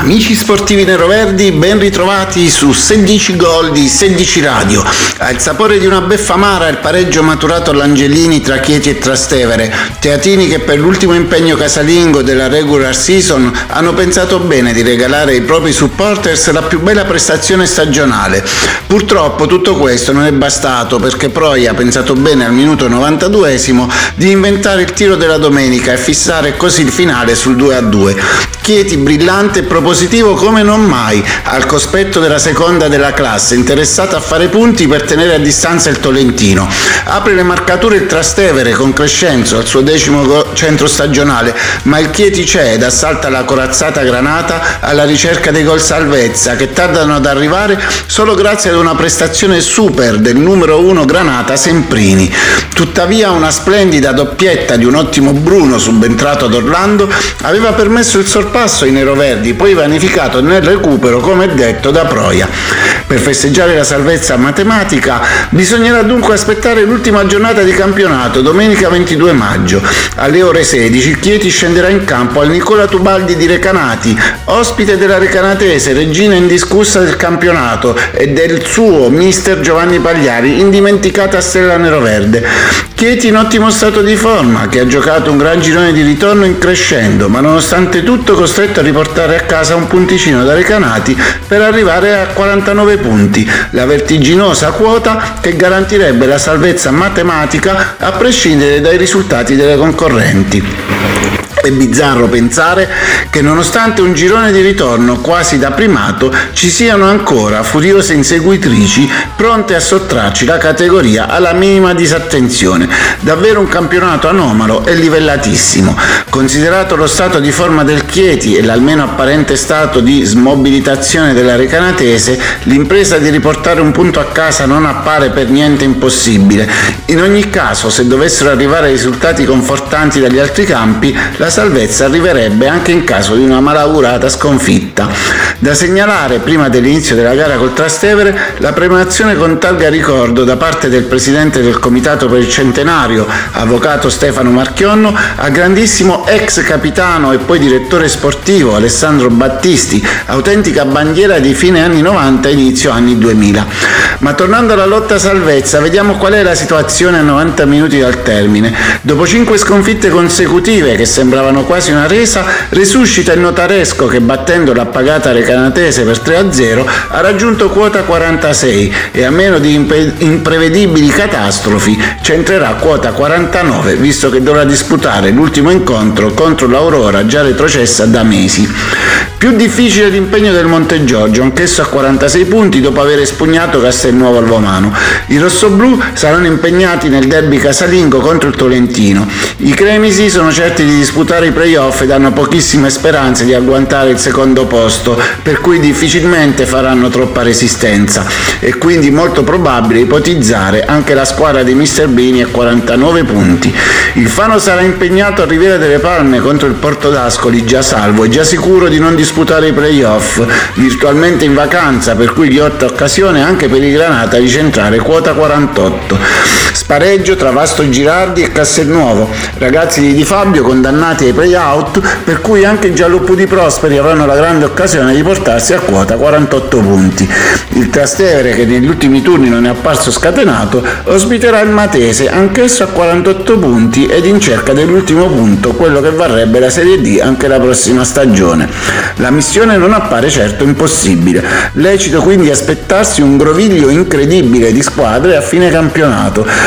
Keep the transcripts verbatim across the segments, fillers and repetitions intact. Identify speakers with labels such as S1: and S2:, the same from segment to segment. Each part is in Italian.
S1: Amici sportivi neroverdi, ben ritrovati su sedici gol di sedici Radio. Ha il sapore di una beffa amara il pareggio maturato all'Angelini tra Chieti e Trastevere. Teatini che per l'ultimo impegno casalingo della regular season hanno pensato bene di regalare ai propri supporters la più bella prestazione stagionale. Purtroppo tutto questo non è bastato, perché Proi ha pensato bene al minuto novantaduesimo di inventare il tiro della domenica e fissare così il finale sul due a due. Chieti brillante e propositivo come non mai, al cospetto della seconda della classe, interessata a fare punti per tenere a distanza il Tolentino. Apre le marcature il Trastevere con Crescenzo al suo decimo go- centro stagionale, ma il Chieti c'è ed assalta la corazzata Granata alla ricerca dei gol salvezza, che tardano ad arrivare solo grazie ad una prestazione super del numero uno Granata Semprini. Tuttavia una splendida doppietta di un ottimo Bruno subentrato ad Orlando aveva permesso il sorpasso ai neroverdi, poi vanificato nel recupero come detto da Proia. Per festeggiare la salvezza matematica bisognerà dunque aspettare l'ultima giornata di campionato, domenica ventidue maggio. Alle ore sedici il Chieti scenderà in campo al Nicola Tubaldi di Recanati, ospite della recanatese, regina indiscussa del campionato, e del suo mister Giovanni Pagliari, indimenticata stella neroverde. Chieti in ottimo stato di forma, che ha giocato un gran girone di ritorno in crescendo, ma nonostante tutto costretto a riportare a casa un punticino da Recanati per arrivare a quarantanove punti, la vertiginosa quota che garantirebbe la salvezza matematica a prescindere dai risultati delle concorrenti. È bizzarro pensare che nonostante un girone di ritorno quasi da primato ci siano ancora furiose inseguitrici pronte a sottrarci la categoria alla minima disattenzione. Davvero un campionato anomalo e livellatissimo. Considerato lo stato di forma del Chieti e l'almeno apparente stato di smobilitazione della recanatese, l'impresa di riportare un punto a casa non appare per niente impossibile. In ogni caso, se dovessero arrivare risultati confortanti dagli altri campi, la salvezza arriverebbe anche in caso di una malaugurata sconfitta. Da segnalare, prima dell'inizio della gara col Trastevere, la premiazione con targa ricordo da parte del presidente del Comitato per il Centenario, avvocato Stefano Marchionno, al grandissimo ex capitano e poi direttore sportivo Alessandro Battisti, autentica bandiera di fine anni novanta e inizio anni duemila. Ma tornando alla lotta salvezza, vediamo qual è la situazione a novanta minuti dal termine. Dopo cinque sconfitte consecutive che sembravano quasi una resa, risuscita il Notaresco che, battendo l'appagata recanatese per tre a zero, ha raggiunto quota quarantasei e a meno di impe- imprevedibili catastrofi centrerà quota quarantanove, visto che dovrà disputare l'ultimo incontro contro l'Aurora, già retrocessa da mesi. Più difficile l'impegno del Montegiorgio, anch'esso a quarantasei punti dopo aver espugnato Castelnuovo Alvomano. I rossoblù saranno impegnati nel derby casalingo contro il Tolentino. I cremisi sono certi di disputare i play-off ed hanno pochissime speranze di agguantare il secondo posto, per cui difficilmente faranno troppa resistenza. È quindi molto probabile ipotizzare anche la squadra di mister Bini a quarantanove punti. Il Fano sarà impegnato a Riviera delle Palme contro il Porto d'Ascoli, già salvo e già sicuro di non disputare i play-off, virtualmente in vacanza, per cui ghiotta occasione anche per i Granata di centrare quota quarantotto. Spareggio tra Vasto Girardi e Castelnuovo, ragazzi di Di Fabio condannati ai play-out, per cui anche i giallopudi Prosperi avranno la grande occasione di portarsi a quota quarantotto punti. Il Trastevere, che negli ultimi turni non è apparso scatenato, ospiterà il Matese, anch'esso a quarantotto punti ed in cerca dell'ultimo punto, quello che varrebbe la Serie D anche la prossima stagione. La missione non appare certo impossibile. Lecito quindi aspettarsi un groviglio incredibile di squadre a fine campionato.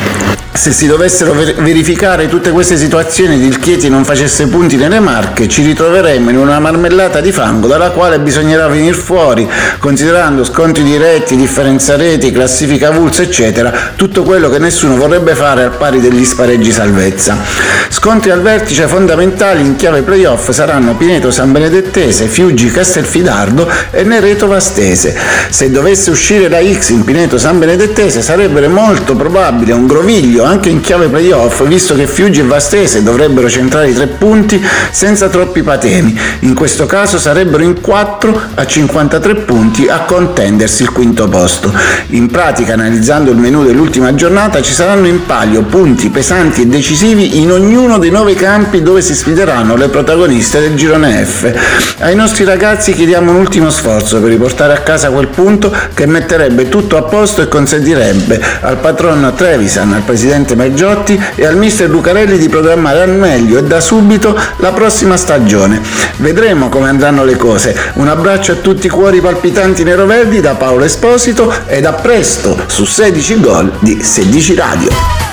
S1: Se si dovessero ver- verificare tutte queste situazioni ed il Chieti non facesse punti nelle Marche, ci ritroveremmo in una marmellata di fango dalla quale bisognerà venire fuori, considerando scontri diretti, differenza reti, classifica avulsa, eccetera, tutto quello che nessuno vorrebbe fare al pari degli spareggi salvezza. Scontri al vertice fondamentali in chiave playoff saranno Pineto San Benedettese, Fiuggi Castelfidardo e Nereto Vastese. Se dovesse uscire la X in Pineto San Benedettese sarebbe molto probabile un groviglio meglio anche in chiave playoff, visto che Fiuggi e Vastese dovrebbero centrare i tre punti senza troppi patemi. In questo caso sarebbero in quattro a cinquantatré punti a contendersi il quinto posto. In pratica, analizzando il menù dell'ultima giornata, ci saranno in palio punti pesanti e decisivi in ognuno dei nove campi dove si sfideranno le protagoniste del girone F. Ai nostri ragazzi chiediamo un ultimo sforzo per riportare a casa quel punto che metterebbe tutto a posto e consentirebbe al patron Trevisan, al presidente Mergiotti e al mister Lucarelli di programmare al meglio e da subito la prossima stagione. Vedremo come andranno le cose. Un abbraccio a tutti i cuori palpitanti neroverdi da Paolo Esposito ed a presto su sedici gol di sedici Radio.